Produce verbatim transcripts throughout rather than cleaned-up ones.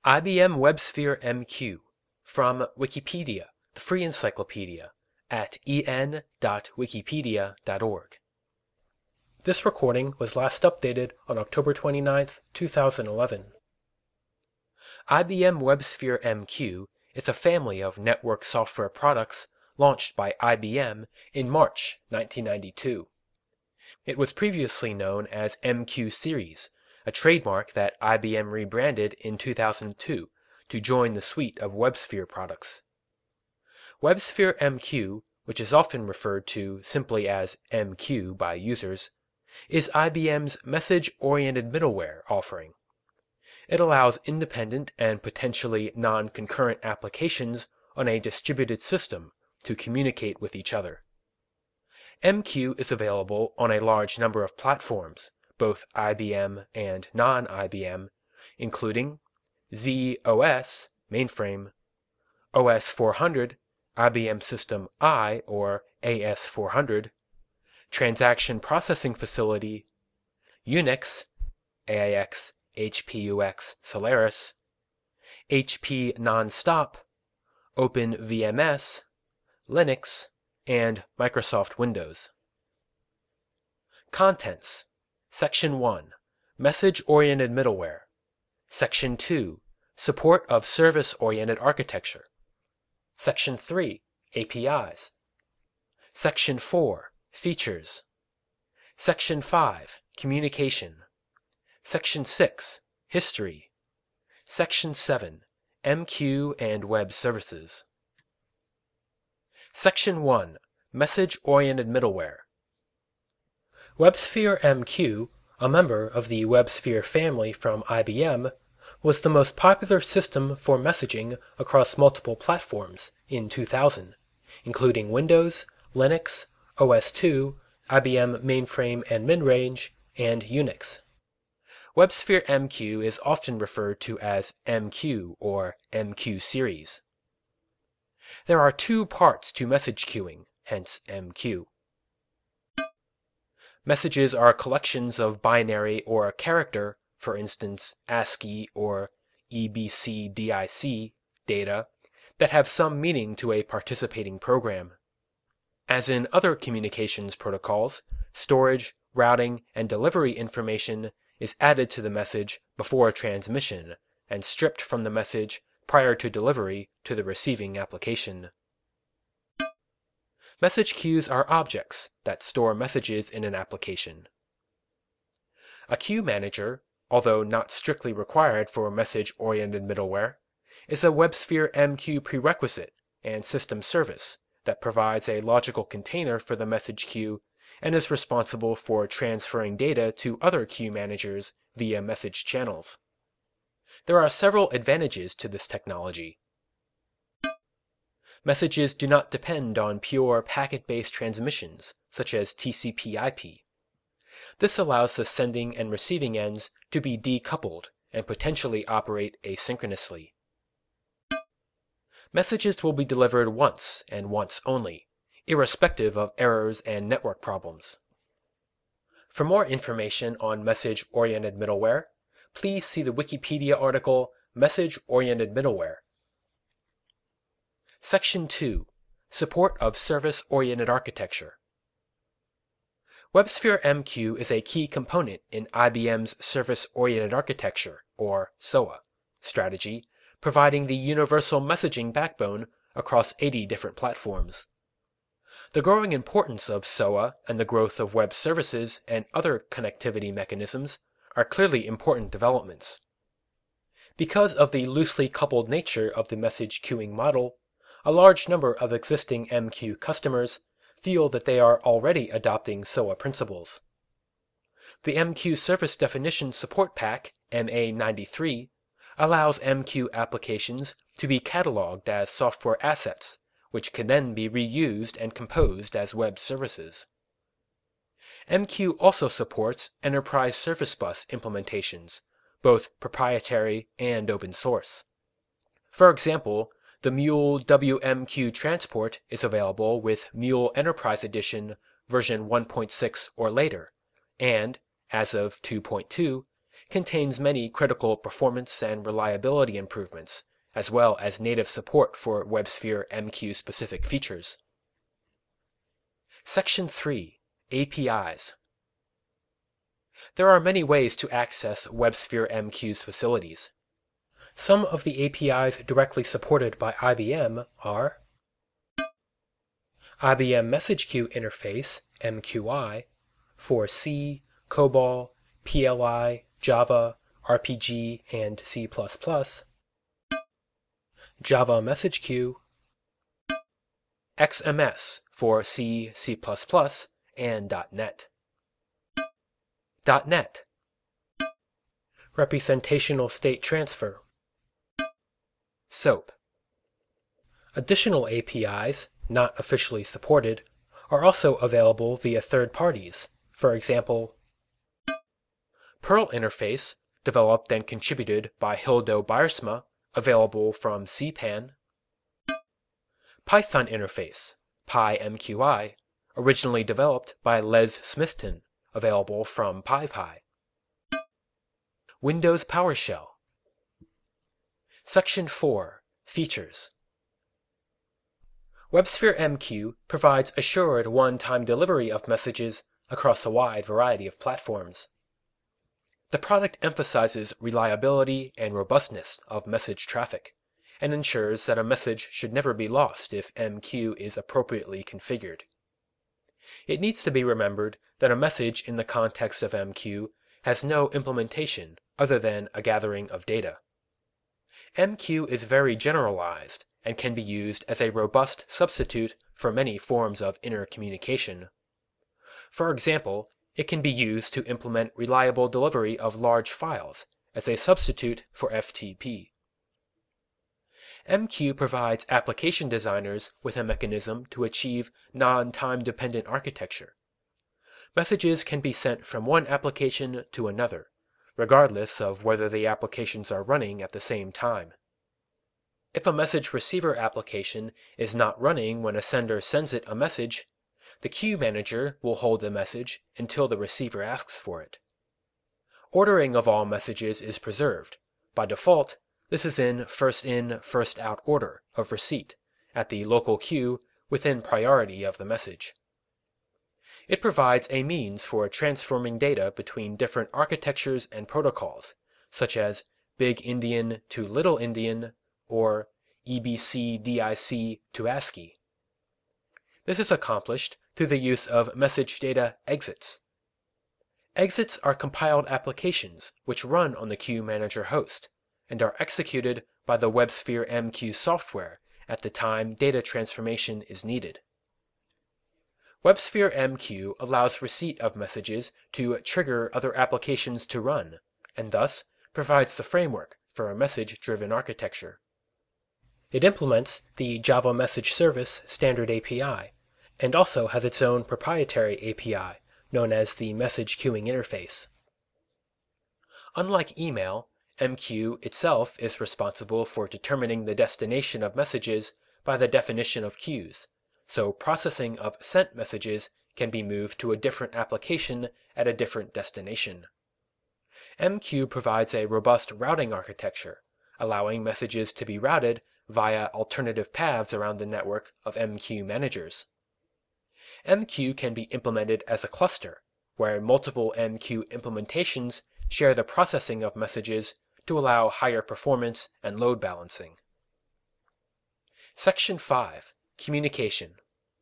I B M WebSphere M Q from Wikipedia, the free encyclopedia, at e n dot wikipedia dot org. This recording was last updated on October twenty-ninth, two thousand eleven. I B M WebSphere M Q is a family of network software products launched by I B M in March nineteen ninety-two. It was previously known as M Q Series, a trademark that I B M rebranded in two thousand two to join the suite of WebSphere products. WebSphere M Q, which is often referred to simply as M Q by users, is I B M's message-oriented middleware offering. It allows independent and potentially non-concurrent applications on a distributed system to communicate with each other. M Q is available on a large number of platforms, both I B M and non-I B M, including Z O S mainframe, O S four hundred, I B M System I or A S four hundred, Transaction Processing Facility, Unix, A I X, H P U X, Solaris, H P Nonstop, OpenVMS, Linux, and Microsoft Windows. Contents: Section one, Message-Oriented Middleware. Section two, Support of Service-Oriented Architecture. Section three, A P Is. Section four, Features. Section five, Communication. Section six, History. Section seven, M Q and Web Services. Section one, Message-Oriented Middleware. WebSphere M Q, a member of the WebSphere family from I B M, was the most popular system for messaging across multiple platforms in two thousand, including Windows, Linux, O S two, I B M Mainframe and Midrange, and Unix. WebSphere M Q is often referred to as M Q or M Q Series. There are two parts to message queuing, hence M Q. Messages are collections of binary or character, for instance ASCII or E B C D I C, data, that have some meaning to a participating program. As in other communications protocols, storage, routing, and delivery information is added to the message before transmission and stripped from the message prior to delivery to the receiving application. Message queues are objects that store messages in an application. A queue manager, although not strictly required for message-oriented middleware, is a WebSphere M Q prerequisite and system service that provides a logical container for the message queue and is responsible for transferring data to other queue managers via message channels. There are several advantages to this technology. Messages do not depend on pure packet-based transmissions, such as T C P I P. This allows the sending and receiving ends to be decoupled and potentially operate asynchronously. Messages will be delivered once and once only, irrespective of errors and network problems. For more information on message-oriented middleware, please see the Wikipedia article Message-Oriented Middleware. Section two, Support of Service-Oriented Architecture. WebSphere M Q is a key component in I B M's Service-Oriented Architecture, or S O A, strategy, providing the universal messaging backbone across eighty different platforms. The growing importance of S O A and the growth of web services and other connectivity mechanisms are clearly important developments. Because of the loosely coupled nature of the message queuing model, a large number of existing M Q customers feel that they are already adopting S O A principles. The M Q Service Definition Support Pack, M A ninety-three, allows M Q applications to be cataloged as software assets, which can then be reused and composed as web services. M Q also supports Enterprise Service Bus implementations, both proprietary and open source. For example, the Mule W M Q transport is available with Mule Enterprise Edition version one point six or later, and, as of two point two, contains many critical performance and reliability improvements, as well as native support for WebSphere M Q-specific features. Section three. A P Is. There are many ways to access WebSphere M Q's facilities. Some of the A P Is directly supported by I B M are I B M Message Queue Interface, M Q I, for C, COBOL, P L I, Java, R P G, and C plus plus, Java Message Queue, X M S for C, C plus plus, and .NET. .NET. Representational State Transfer. SOAP. Additional A P Is, not officially supported, are also available via third parties. For example, Perl Interface, developed and contributed by Hildo Biersma, available from C PAN. Python Interface, PyMQI, originally developed by Les Smithton, available from PyPy. Windows PowerShell. Section four. Features. WebSphere M Q provides assured one-time delivery of messages across a wide variety of platforms. The product emphasizes reliability and robustness of message traffic, and ensures that a message should never be lost if M Q is appropriately configured. It needs to be remembered that a message in the context of M Q has no implementation other than a gathering of data. M Q is very generalized and can be used as a robust substitute for many forms of intercommunication. For example, it can be used to implement reliable delivery of large files as a substitute for F T P. M Q provides application designers with a mechanism to achieve non-time-dependent architecture. Messages can be sent from one application to another, regardless of whether the applications are running at the same time. If a message receiver application is not running when a sender sends it a message, the queue manager will hold the message until the receiver asks for it. Ordering of all messages is preserved. By default, this is in first-in, first-out order of receipt at the local queue within priority of the message. It provides a means for transforming data between different architectures and protocols, such as Big Indian to Little Indian, or E B C D I C to ASCII. This is accomplished through the use of message data exits. Exits are compiled applications which run on the queue manager host, and are executed by the WebSphere M Q software at the time data transformation is needed. WebSphere M Q allows receipt of messages to trigger other applications to run, and thus provides the framework for a message-driven architecture. It implements the Java Message Service standard A P I, and also has its own proprietary A P I, known as the Message Queuing Interface. Unlike email, M Q itself is responsible for determining the destination of messages by the definition of queues, so processing of sent messages can be moved to a different application at a different destination. M Q provides a robust routing architecture, allowing messages to be routed via alternative paths around the network of M Q managers. M Q can be implemented as a cluster, where multiple M Q implementations share the processing of messages to allow higher performance and load balancing. Section five. Communication.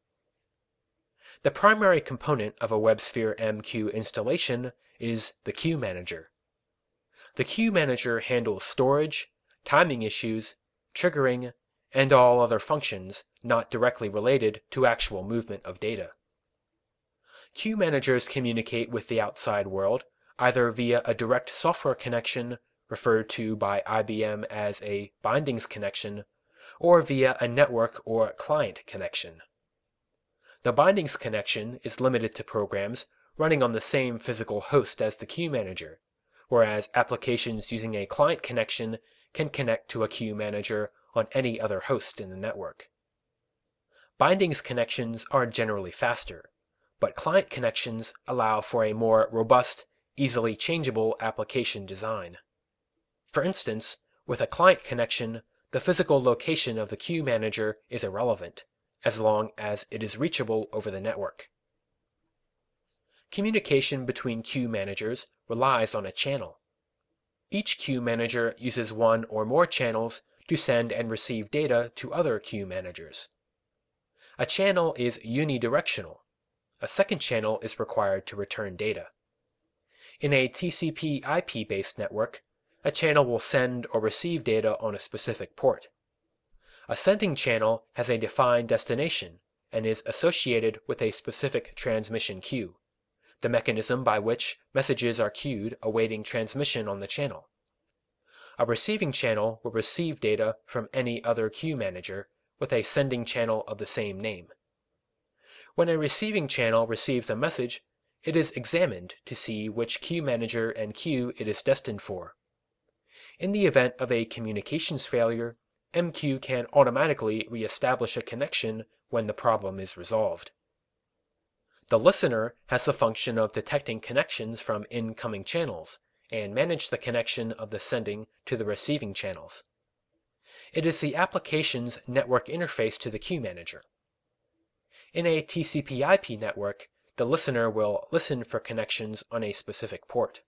The primary component of a WebSphere M Q installation is the queue manager. The queue manager handles storage, timing issues, triggering, and all other functions not directly related to actual movement of data. Queue managers communicate with the outside world either via a direct software connection, referred to by I B M as a bindings connection, or via a network or client connection. The bindings connection is limited to programs running on the same physical host as the queue manager, whereas applications using a client connection can connect to a queue manager on any other host in the network. Bindings connections are generally faster, but client connections allow for a more robust easily changeable application design. For instance, with a client connection, the physical location of the queue manager is irrelevant, as long as it is reachable over the network. Communication between queue managers relies on a channel. Each queue manager uses one or more channels to send and receive data to other queue managers. A channel is unidirectional. A second channel is required to return data. In a T C P I P-based network, a channel will send or receive data on a specific port. A sending channel has a defined destination and is associated with a specific transmission queue, the mechanism by which messages are queued awaiting transmission on the channel. A receiving channel will receive data from any other queue manager with a sending channel of the same name. When a receiving channel receives a message, it is examined to see which queue manager and queue it is destined for. In the event of a communications failure, M Q can automatically re-establish a connection when the problem is resolved. The listener has the function of detecting connections from incoming channels and manage the connection of the sending to the receiving channels. It is the application's network interface to the queue manager. In a T C P I P network, the listener will listen for connections on a specific port.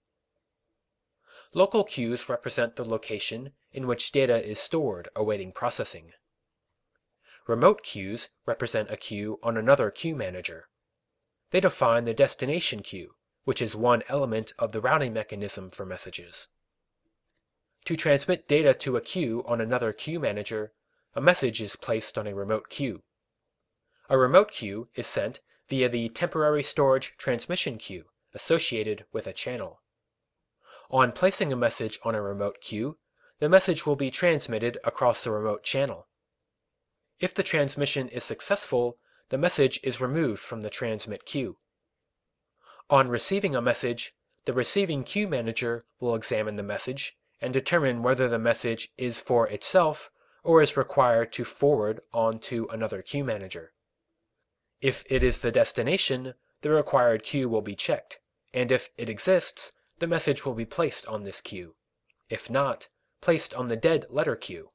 Local queues represent the location in which data is stored awaiting processing. Remote queues represent a queue on another queue manager. They define the destination queue, which is one element of the routing mechanism for messages. To transmit data to a queue on another queue manager, a message is placed on a remote queue. A remote queue is sent via the temporary storage transmission queue associated with a channel. On placing a message on a remote queue, the message will be transmitted across the remote channel. If the transmission is successful, the message is removed from the transmit queue. On receiving a message, the receiving queue manager will examine the message and determine whether the message is for itself or is required to forward on to another queue manager. If it is the destination, the required queue will be checked, and if it exists, the message will be placed on this queue. If not, placed on the dead letter queue.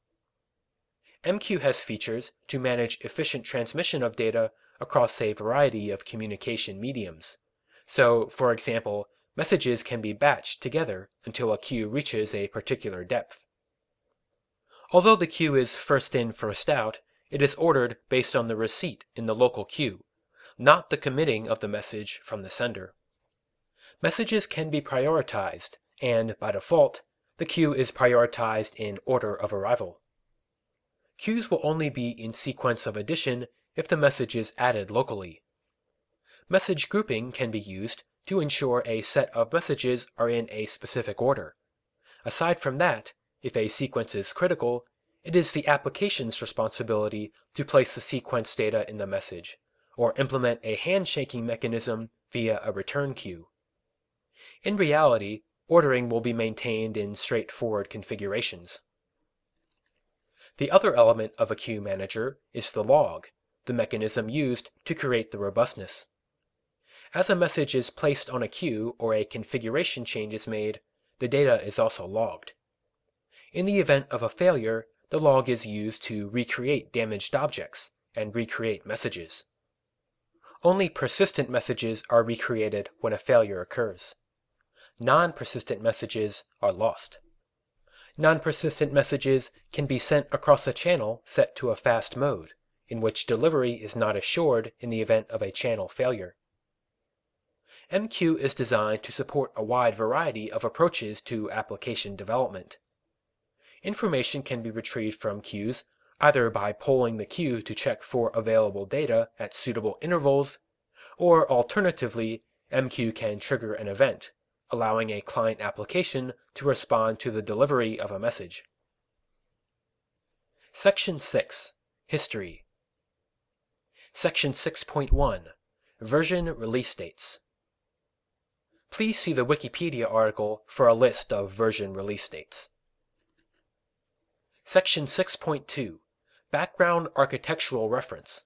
M Q has features to manage efficient transmission of data across a variety of communication mediums. So, for example, messages can be batched together until a queue reaches a particular depth. Although the queue is first in, first out, it is ordered based on the receipt in the local queue, not the committing of the message from the sender. Messages can be prioritized, and by default, the queue is prioritized in order of arrival. Queues will only be in sequence of addition if the message is added locally. Message grouping can be used to ensure a set of messages are in a specific order. Aside from that, if a sequence is critical, it is the application's responsibility to place the sequence data in the message, or implement a handshaking mechanism via a return queue. In reality, ordering will be maintained in straightforward configurations. The other element of a queue manager is the log, the mechanism used to create the robustness. As a message is placed on a queue or a configuration change is made, the data is also logged. In the event of a failure, the log is used to recreate damaged objects and recreate messages. Only persistent messages are recreated when a failure occurs. Non-persistent messages are lost. Non-persistent messages can be sent across a channel set to a fast mode, in which delivery is not assured in the event of a channel failure. M Q is designed to support a wide variety of approaches to application development. Information can be retrieved from queues either by polling the queue to check for available data at suitable intervals, or alternatively, M Q can trigger an event, allowing a client application to respond to the delivery of a message. Section six. History. Section six point one. Version release dates. Please see the Wikipedia article for a list of version release dates. Section six point two. Background architectural reference.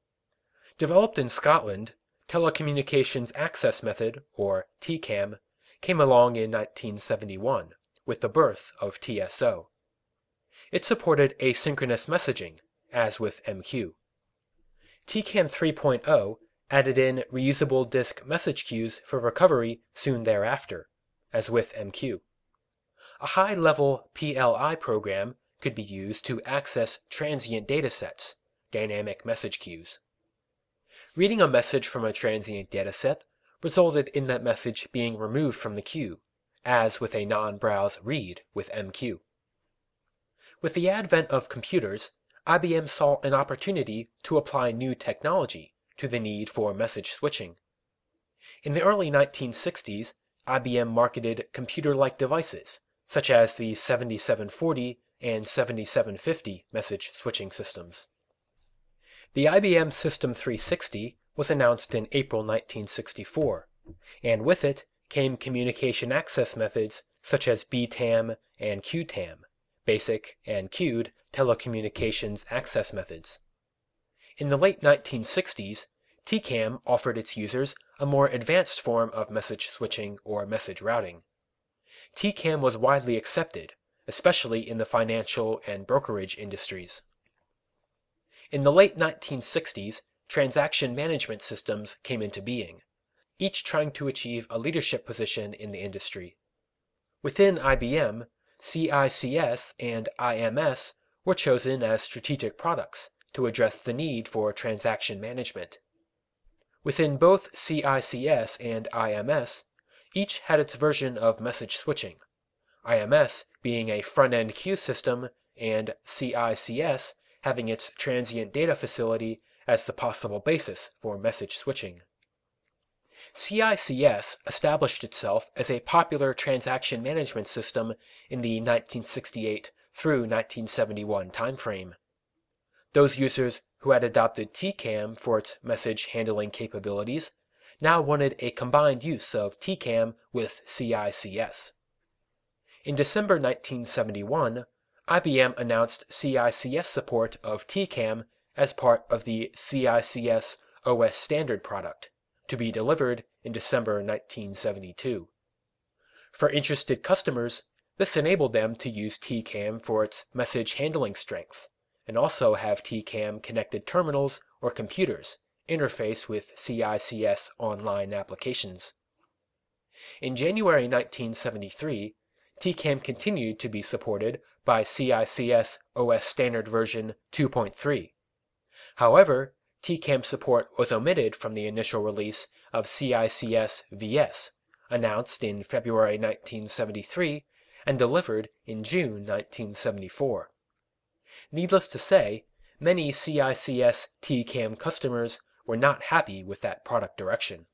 Developed in Scotland, Telecommunications Access Method, or T CAM, came along in nineteen seventy-one with the birth of T S O. It supported asynchronous messaging, as with M Q. T CAM three point oh added in reusable disk message queues for recovery soon thereafter, as with M Q. A high-level P L I program could be used to access transient datasets, dynamic message queues. Reading a message from a transient dataset resulted in that message being removed from the queue, as with a non-browse read with M Q. With the advent of computers, I B M saw an opportunity to apply new technology to the need for message switching. In the early nineteen sixties, I B M marketed computer-like devices, such as the seventy-seven forty and seventy-seven fifty message switching systems. The I B M System three sixty was announced in April nineteen sixty-four, and with it came communication access methods such as B TAM and Q TAM, basic and queued telecommunications access methods. In the late nineteen sixties, T CAM offered its users a more advanced form of message switching or message routing. T CAM was widely accepted, especially in the financial and brokerage industries. In the late nineteen sixties, transaction management systems came into being, each trying to achieve a leadership position in the industry. Within I B M, C I C S and I M S were chosen as strategic products to address the need for transaction management. Within both C I C S and I M S, each had its version of message switching, I M S being a front-end queue system and C I C S having its transient data facility as the possible basis for message switching. C I C S established itself as a popular transaction management system in the nineteen sixty-eight through nineteen seventy-one timeframe. Those users who had adopted T CAM for its message handling capabilities now wanted a combined use of T CAM with C I C S. In December nineteen seventy-one, I B M announced C I C S support of T CAM as part of the C I C S O S standard product, to be delivered in December nineteen seventy-two. For interested customers, this enabled them to use T CAM for its message handling strengths, and also have T CAM connected terminals or computers interface with C I C S online applications. In January nineteen seventy-three, T CAM continued to be supported by C I C S O S Standard version two point three. However, T CAM support was omitted from the initial release of C I C S V S, announced in February nineteen seventy-three and delivered in June nineteen seventy-four. Needless to say, many C I C S T CAM customers were not happy with that product direction.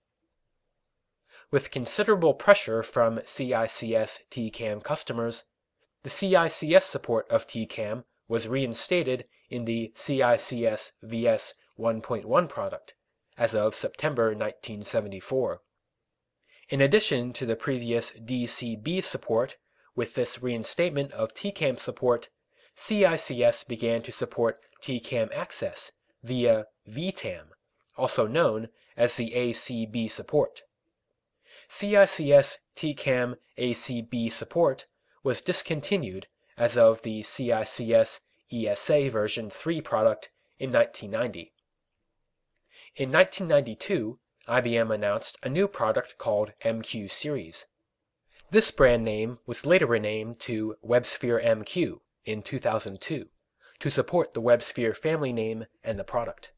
With considerable pressure from C I C S T CAM customers, the C I C S support of T CAM was reinstated in the C I C S V S one point one product as of September nineteen seventy-four. In addition to the previous D C B support, with this reinstatement of T CAM support, C I C S began to support T CAM access via V TAM, also known as the A C B support. C I C S T CAM A C B support was discontinued as of the C I C S E S A version three product in nineteen ninety. In nineteen ninety-two, I B M announced a new product called M Q Series. This brand name was later renamed to WebSphere M Q in two thousand two to support the WebSphere family name and the product.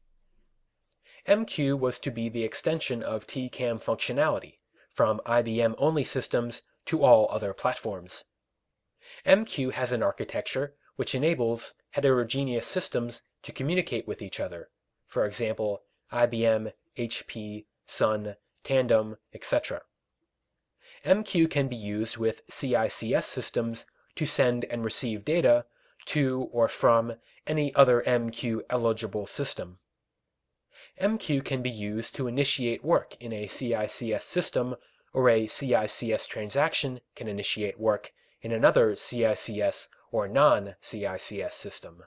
M Q was to be the extension of T CAM functionality from I B M-only systems to all other platforms. M Q has an architecture which enables heterogeneous systems to communicate with each other, for example, I B M, H P, Sun, Tandem, et cetera. M Q can be used with C I C S systems to send and receive data to or from any other M Q-eligible system. M Q can be used to initiate work in a C I C S system, or a C I C S transaction can initiate work in another C I C S or non-C I C S system.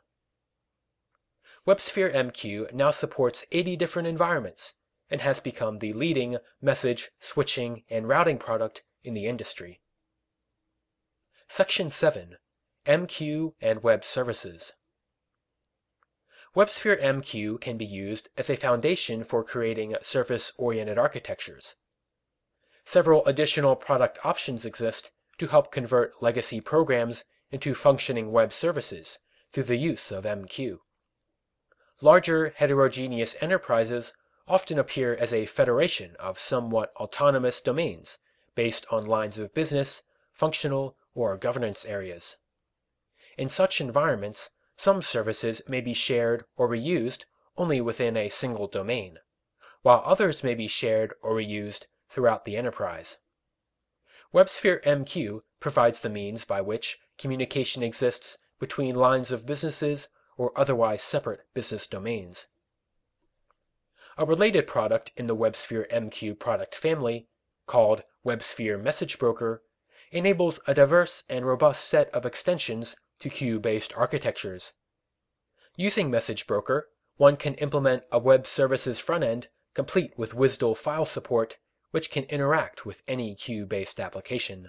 WebSphere M Q now supports eighty different environments and has become the leading message, switching, and routing product in the industry. Section seven. M Q and Web Services. WebSphere M Q can be used as a foundation for creating service-oriented architectures. Several additional product options exist to help convert legacy programs into functioning web services through the use of M Q. Larger heterogeneous enterprises often appear as a federation of somewhat autonomous domains based on lines of business, functional, or governance areas. In such environments, some services may be shared or reused only within a single domain, while others may be shared or reused throughout the enterprise. WebSphere M Q provides the means by which communication exists between lines of businesses or otherwise separate business domains. A related product in the WebSphere M Q product family, called WebSphere Message Broker, enables a diverse and robust set of extensions to queue-based architectures. Using Message Broker, one can implement a web services front-end complete with WSDL file support, which can interact with any queue-based application.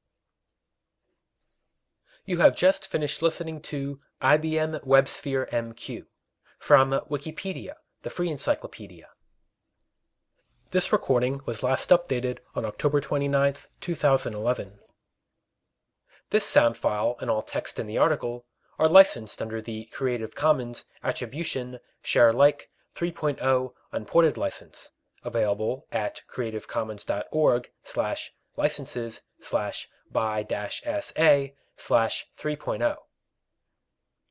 You have just finished listening to I B M WebSphere M Q from Wikipedia, the free encyclopedia. This recording was last updated on October twenty-ninth, two thousand eleven. This sound file and all text in the article are licensed under the Creative Commons Attribution Share Alike three point oh Unported license, available at creativecommons.org slash licenses slash by dash sa slash 3.0.